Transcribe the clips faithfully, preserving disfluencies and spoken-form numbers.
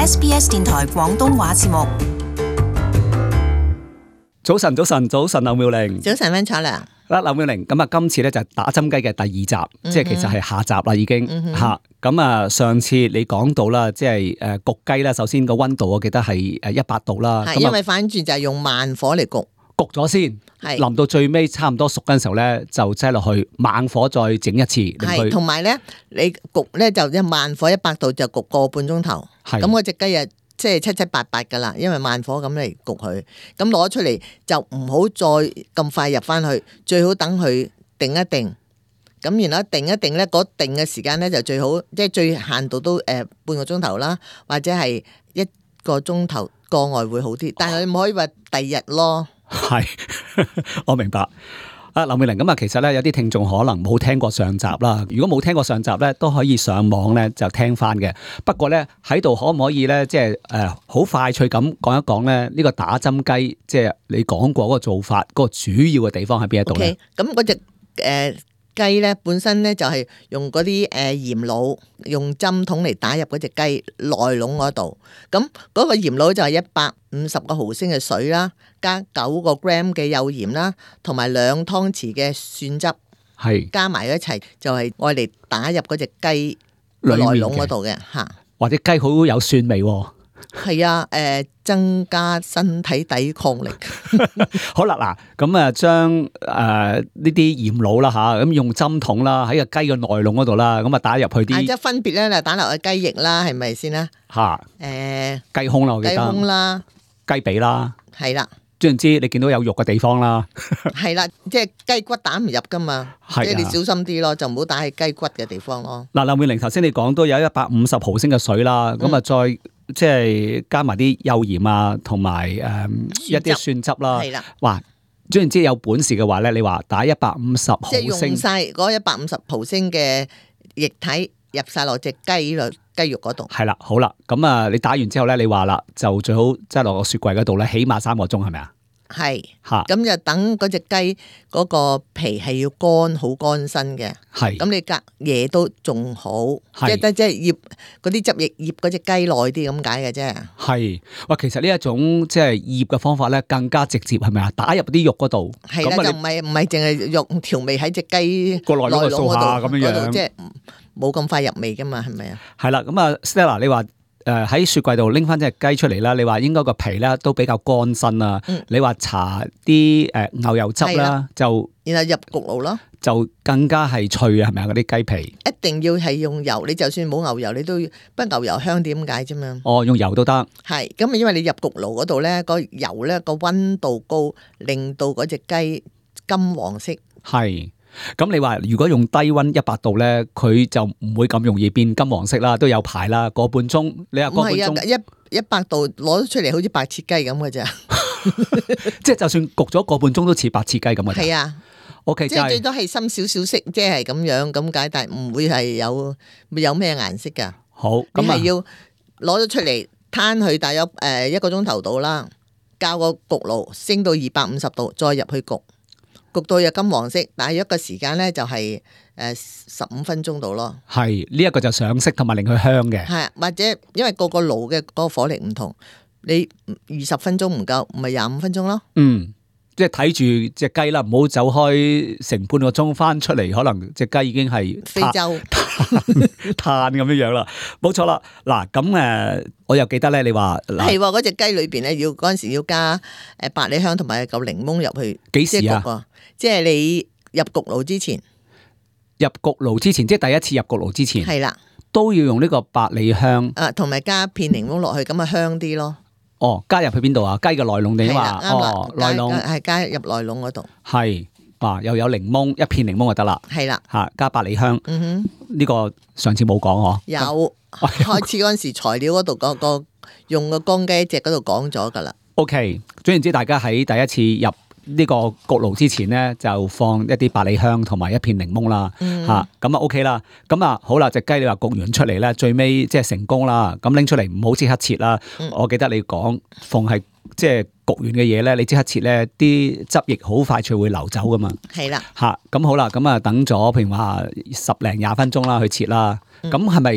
S B S 電台廣東話節目。 早晨，早晨，早晨，劉妙玲。 早晨，溫楚良。 啦，劉妙玲，咁啊，今次咧就係打針雞嘅第二集，嗯、即係其實係下集啦，已經吓。咁、嗯、啊，上次你講到啦，即係誒焗雞啦，首先個溫度我記得係誒一百度啦。 係因為反轉就係用慢火嚟焗， 焗咗先。係淋到最尾差唔多熟嗰陣時候咧，就擠落去猛火再整一次。 係，同埋咧，你焗咧就一慢火一百度就焗個半鐘頭。係，咁嗰隻雞啊，即係七七八八噶啦，因為慢火咁嚟焗佢，咁攞出嚟就唔好再咁快入翻去，最好等佢定一定。咁然後定一定咧，嗰定嘅時間咧就最好，即係最限度都誒、呃、半個鐘頭啦，或者係一個鐘頭過外會好啲，但係你唔可以話第二日咯。係， 我明白。啊，劉妙玲，咁啊，其實咧有啲聽眾可能冇聽過上集啦。如果冇聽過上集咧，都可以上網咧就聽翻嘅。不過咧喺度可唔可以咧，即係誒好快脆咁講一講咧？呢個打針雞，即係你講過嗰個做法，嗰個主要嘅地方喺邊一度咧？ 咁嗰隻誒雞咧本身咧就係用嗰啲誒鹽鹵，用針筒嚟打入嗰隻雞內籠嗰度。咁嗰個鹽鹵就係一百五十個毫升嘅水啦，加九個 gram 嘅幼鹽啦，同埋兩湯匙嘅蒜汁，係加埋一齊就係愛嚟打入嗰隻雞內籠嗰度嘅吓。 或者雞好有蒜味喎。 係啊，誒、呃，增加身體抵抗力。 好啦，嗱，咁啊，將誒呢啲鹽鹵啦吓，咁用針筒啦，喺個雞嘅內籠嗰度啦，咁啊打入去啲。即係分別咧，就打落去雞翼啦，係咪先啦？吓，誒，雞胸啦，我記得。雞胸啦，雞髀啦，係啦。總言之，你見到有肉嘅地方啦，係啦，即係雞骨打唔入噶嘛，即係你小心啲咯，就唔好打喺雞骨嘅地方咯。嗱，劉妙玲頭先你講都有一百五十毫升嘅水啦，咁啊、嗯、再。即係加埋啲幼鹽啊，同埋誒一啲蒜汁啦。係啦，哇！總言之有本事嘅話咧，你話打一百五十毫升，即係用晒嗰一百五十毫升嘅液體入晒落隻雞落雞肉嗰度。係啦，好啦，咁啊，你打完之後咧，你話啦，就最好擠落個雪櫃嗰度咧，起碼三個鐘，係咪啊？係吓，咁就等嗰隻雞嗰個皮係要乾，好乾身嘅。係，咁你隔夜都仲好，即係即係醃嗰啲汁液醃嗰隻雞耐啲咁解嘅啫。係，哇，其實呢一種即係醃嘅方法咧，更加直接，係咪啊？打入啲肉嗰度，係啦，就唔係唔係淨係肉調味喺隻雞個內籠嗰度咁樣樣，即係冇咁快入味噶嘛，係咪啊？係啦，咁啊 ，Stella， 你話。誒喺雪櫃度拎翻隻雞出嚟啦，你話應該個皮咧都比較乾身啊。嗯、你話搽啲誒牛油汁啦，就然後入焗爐咯，就更加係脆啊，係咪啊？嗰啲雞皮一定要係用油，你就算冇牛油，你都要不牛油香點解啫嘛？哦，用油都得。係咁，因為你入焗爐嗰度咧，個油咧個溫度高，令到嗰隻雞金黃色。係。咁你話如果用低溫一百度咧，佢就唔會咁容易變金黃色啦，都有排啦，個半鐘。你話個半鐘，一一百度攞咗出嚟好似白切雞咁嘅咋？即係就算焗咗個半鐘都似白切雞咁嘅。係啊，OK，即係最多係深少少色，即係咁樣咁解，但係唔會係有有咩顏色噶。好，咁係要攞咗出嚟攤佢大約誒一個鐘頭到啦，較個焗爐升到二百五十度，再入去焗。焗到有金黃色，但係一個時間咧就係誒十五分鐘度咯。係呢一個就上色同埋令佢香嘅。係或者因為個個爐嘅嗰個火力唔同，你二十分鐘唔夠，唔係廿五分鐘咯。嗯，即係睇住隻雞啦，唔好走開成半個鐘翻出嚟，可能隻雞已經係非洲炭咁樣樣啦。冇錯啦，嗱咁誒，我又記得咧，你話係嗰隻雞裏邊咧，要嗰陣時要加誒百里香同埋嚿檸檬入去。幾時啊？即係你入焗爐之前，入焗爐之前，即係第一次入焗爐之前，係啦，都要用呢個百里香，誒，同埋加片檸檬落去，咁啊香啲咯。哦，加入去邊度啊？雞嘅內籠定話？哦，內籠係加入內籠嗰度。係，啊，又有檸檬，一片檸檬就得啦。係啦，吓加百里香。嗯哼，呢個上次冇講嗬。有，開始嗰陣時材料嗰度嗰個用個乾雞隻嗰度講咗噶啦。OK， 總言之，大家喺第一次入呢個焗爐之前咧，就放一啲百里香同埋一片檸檬啦，吓咁啊 OK 啦，咁啊好啦，隻雞你話焗完出嚟咧，最尾即係成功啦，咁拎出嚟唔好即刻切啦。嗯、我記得你講，逢係即係焗完嘅嘢咧，你即刻切咧，啲汁液好快脆會流走噶嘛。係啦，吓咁好啦，咁啊等咗譬如話十零廿分鐘啦去切啦，咁係咪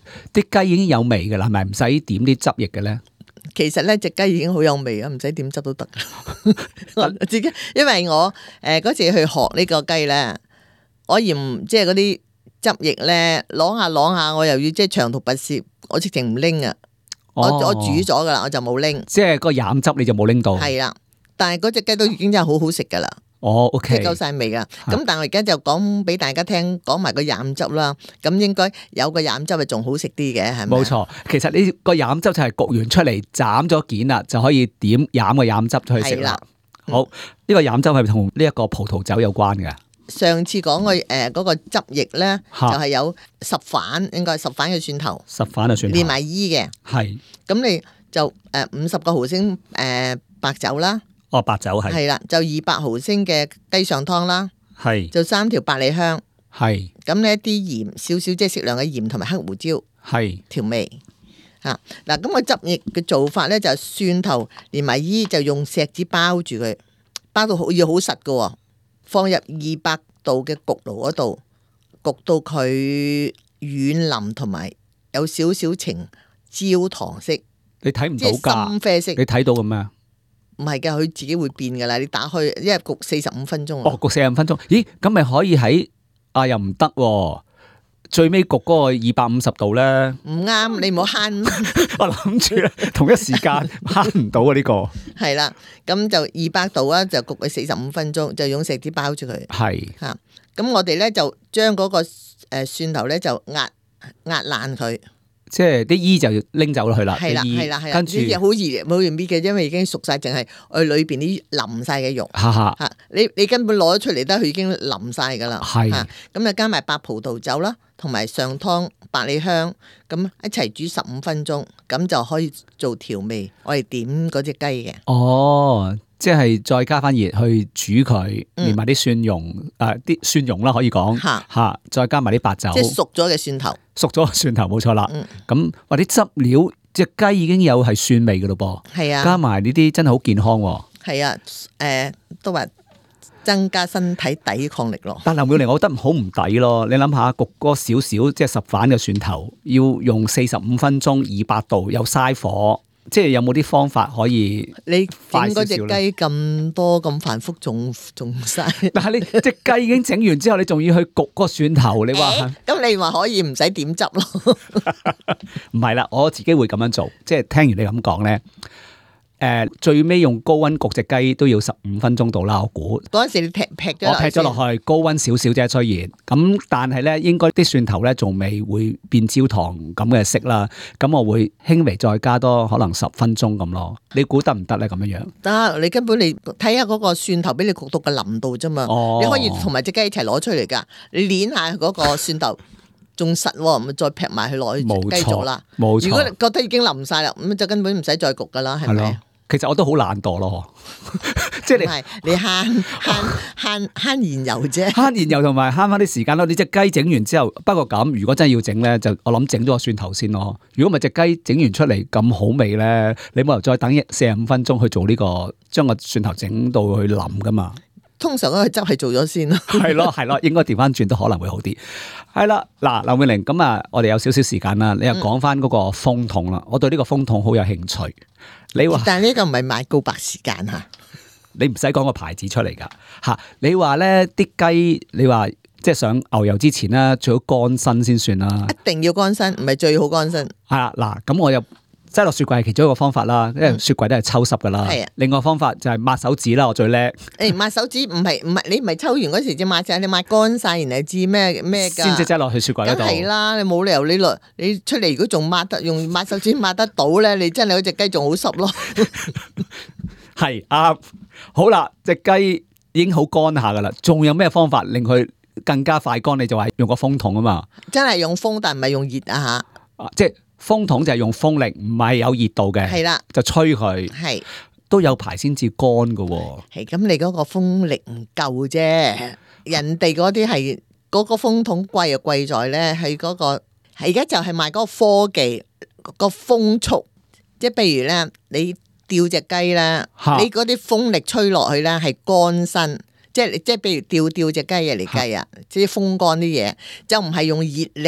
啲雞已經有味嘅啦，係咪唔使點啲汁液嘅咧？ 其實咧隻雞已經好有味啊，唔使點汁都得。我自己因為我誒嗰、呃、次去學呢個雞咧，我嫌即係嗰啲汁液咧攞下攞下，我又要即係長途跋涉，我直情唔拎啊。我我煮咗噶啦，我就冇拎。即係個飲汁你就冇拎到。 係啦，但係嗰隻雞都已經真係好好食噶啦。 哦，OK， 即係夠晒味噶。咁但係我而家就講俾大家聽，講埋個飲汁啦。咁應該有個飲汁係仲好食啲嘅，係咪？ 冇錯，其實呢個飲汁就係焗完出嚟斬咗件啦，就可以點飲個飲汁去食啦。好，呢、這個飲汁係同呢一個葡萄酒有關嘅。 上次講個誒嗰個汁液咧，就係、是、有十瓣，應該係十瓣嘅蒜頭， 十瓣嘅蒜頭連埋衣嘅。係。咁你就誒五十個毫升誒、呃、白酒啦。 哦，白酒係。係啦， 就二百毫升嘅雞上湯啦。係。就三條百里香。係。咁呢一啲鹽少少，即係適量嘅鹽同埋黑胡椒。係。調味。嚇嗱，咁個汁液嘅做法咧，就蒜頭連埋衣，就用錫紙包住佢，包到好要好實嘅喎。放入二百度嘅焗爐嗰度，焗到佢軟腍同埋有少少呈焦糖色。你睇唔到㗎？深啡色。你睇到嘅咩？唔係㗎，佢自己會變㗎啦。你打開，因為焗四十五分鐘。哦，焗四十五分鐘。咦？咁咪可以喺啊？又唔得喎。最尾焗嗰個二百五十度咧，唔啱，你唔好慳。我諗住咧，同一時間慳唔到啊！呢個係啦，咁就二百度啊，就焗佢四十五分鐘，就用錫紙包住佢。係吓，咁我哋咧就將嗰個誒蒜頭咧就壓壓爛佢，即係啲衣就拎走咗去啦。係啦係啦係啦，跟住好易好易搣嘅，因為已經熟晒，淨係佢裏邊啲淋晒嘅肉。吓吓，你你根本攞咗出嚟得，佢已經淋晒噶啦。係，咁就加埋白葡萄酒啦。同埋上湯百里香，咁一齊煮十五分鐘，咁就可以做調味。我哋點嗰隻雞嘅。哦，即係再加翻熱去煮佢，連埋啲蒜蓉，誒、嗯，啲、呃、蒜蓉啦，可以講吓吓，再加埋啲白酒，即係熟咗嘅蒜頭，熟咗嘅蒜頭冇錯啦。咁或啲汁料，隻雞已經有係蒜味嘅咯噃。係啊，加埋呢啲真係好健康。係啊，誒、呃，都話。增加身體抵抗力咯，但林妙玲，我覺得好唔抵咯。你諗下，焗嗰少少即係十瓣嘅蒜頭，要用四十五分鐘，二百度又嘥火，即係有冇啲方法可以？你整嗰隻雞咁多咁繁複，仲仲嘥。但係你隻雞已經整完之後，你仲要去焗嗰個蒜頭，你話？咁、欸、你話可以唔使點汁咯？唔係啦，我自己會咁樣做，即係聽完你咁講咧。誒、呃，最尾用高溫焗隻雞都要十五分鐘到啦，我估。嗰陣時你劈劈咗，我劈咗落去，高溫少少啫，雖然咁，但係咧應該啲蒜頭咧仲未會變焦糖咁嘅色啦。咁我會輕微再加多可能十分鐘咁咯。你估得唔得咧？咁樣樣得，你根本你睇下嗰個蒜頭俾你焗到個腍度啫嘛。哦，你可以同埋隻雞一齊攞出嚟噶，你捻下嗰個蒜頭仲實，咪再劈埋去攞去雞做啦。冇錯，如果你覺得已經腍晒啦，咁就根本唔使再焗噶啦，係咪？其實我都好懶惰咯，即係你係你慳慳慳慳燃油啫，慳燃油同埋慳翻啲時間咯。你隻雞整完之後，不過咁如果真係要整咧，就我諗整咗個蒜頭先咯。如果唔係隻雞整完出嚟咁好味咧，你冇理由再等四十五分鐘去做呢個，將個蒜頭整到去腍噶嘛。通常嗰個汁係做咗先咯，係咯係咯，應該調翻轉都可能會好啲。係啦，嗱，劉妙玲，咁啊，我哋有少少時間啦，你又講翻嗰個風筒啦，我對呢個風筒好有興趣。你話，但係呢個唔係買告白時間吓，你唔使講個牌子出嚟噶吓。你話咧啲雞，你話即係上牛油之前咧，最好乾身先算啦。一定要乾身，唔係最好乾身。係啊，嗱，咁我又。擠落雪櫃係其中一個方法啦，因為雪櫃都係抽濕噶啦。係啊，另外方法就係抹手指啦，我最叻。誒，抹手指唔係唔係你唔係抽完嗰時至抹啫，你抹乾晒然後至咩咩噶。先至擠落去雪櫃嗰度。係啦，你冇理由你落你出嚟如果仲抹得用抹手指抹得到咧，你真係嗰隻雞仲好濕咯。係啱，好啦，隻雞已經好乾下噶啦，仲有咩方法令佢更加快乾？你就話用個風筒啊嘛。真係用風，但唔係用熱啊吓。啊，即係。風筒就係用風力，唔係有熱度嘅，係啦，就吹佢，係都有排先至乾噶。係咁，你嗰個風力唔夠啫，人哋嗰啲係嗰個風筒貴啊，貴在咧係嗰個，而家就係賣嗰個科技個風速，即係譬如咧，你吊隻雞咧，你嗰啲風力吹落去咧係乾身，即係即係譬如吊吊隻雞嘢嚟計啊，即係風乾啲嘢，就唔係用熱力。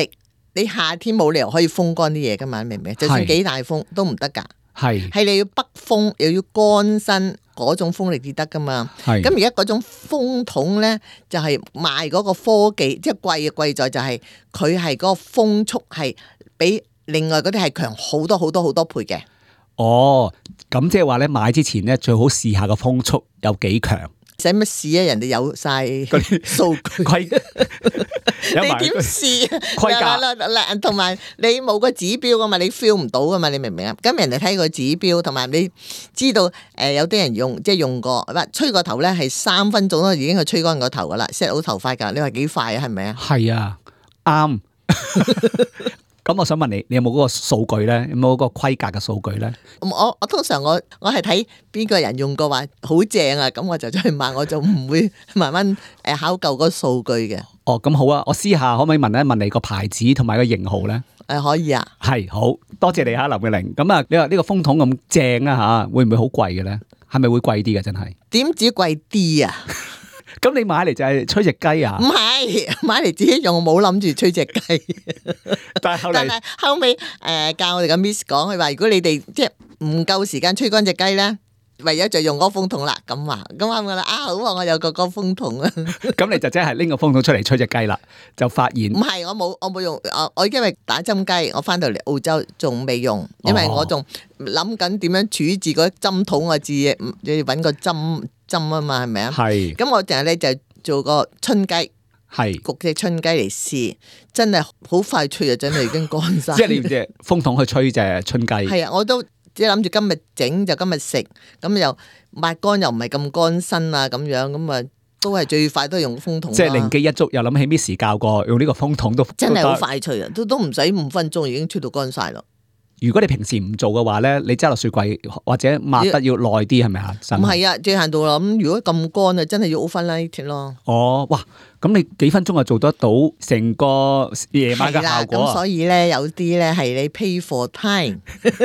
你夏天冇理由可以風乾啲嘢噶嘛，明唔明？就算幾大風都唔得噶。係係你要北風又要乾身嗰種風力至得噶嘛。咁而家嗰種風筒咧就係、是、賣嗰個科技，即係貴嘅貴在就係佢係嗰個風速係比另外嗰啲係強好多好多好多倍嘅。哦，咁即係話咧買之前咧最好試下個風速有幾強。使乜試啊？人哋有晒數據，你點試啊？規格同埋你冇個指標噶嘛，你 feel 唔到噶嘛，你明唔明啊？咁人哋睇個指標，同埋你知道誒，有啲人用即係用過，唔吹個頭咧係三分鐘都已經去吹乾個頭噶啦 ，set 好頭髮噶。你話幾快啊？係咪啊？係啊，啱。咁我想問你，你有冇嗰個數據咧？有冇嗰個規格嘅數據咧？我我通常我我係睇邊個人用過話好正啊，咁我就再去買，我就唔會慢慢誒考究嗰個數據嘅。哦，咁好啊，我私下可唔可以問一問你個牌子同埋個型號咧？誒，可以啊。係，好多謝你吓，林詠玲。咁啊，你話呢個風筒咁正啊吓，會唔會好貴嘅咧？係咪會貴啲嘅？真係？點止貴啲啊？咁你買嚟就係吹隻雞啊？唔係，買嚟自己用，我冇諗住吹隻雞。但係後嚟，後尾誒教我哋個 Miss 講，佢話如果你哋即係唔夠時間吹乾隻雞咧，唯有就用嗰個風筒啦。咁話咁啱噶啦，啊好啊，我有個嗰個風筒啊。咁你就真係拎個風筒出嚟吹隻雞啦，就發現唔係，我冇我冇用，我我因為打針雞，我翻到嚟澳洲仲未用，因為我仲諗緊點樣處置嗰針筒個字，要搵個針。針啊嘛，係咪啊？係。咁我淨係咧就做個春雞，係焗隻春雞嚟試，真係好快脆啊！真係已經乾晒。即係你用隻風筒去吹隻春雞。係啊，我都即係諗住今日整就今日食，咁又抹乾又唔係咁乾身啊，咁樣咁啊，都係最快都係用風筒。即係靈機一觸，又諗起 Miss 教過用呢個風筒都真係好快脆啊！都都唔使五分鐘已經吹到乾晒咯。如果你平時唔做嘅話咧，你揸落雪櫃或者抹得要耐啲，係咪啊？唔係啊，最限度啦。咁如果咁乾啊，真係要 overnight 咯。哦，哇！咁你幾分鐘就做得到成個夜晚嘅效果啊？咁所以咧，有啲咧係你 pay for time。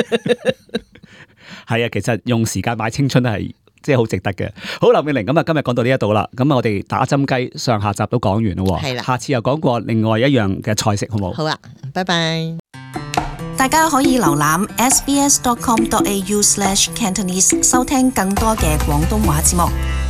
係啊，其實用時間買青春係即係好值得嘅。好，林詠玲，咁啊，今日講到呢一度啦。咁啊，我哋打針雞上下集都講完咯。係啦，下次又講過另外一樣嘅菜式，好冇？好啊，拜拜。 大家可以瀏覽 s b s dot com dot a u slash cantonese 收聽更多嘅廣東話節目。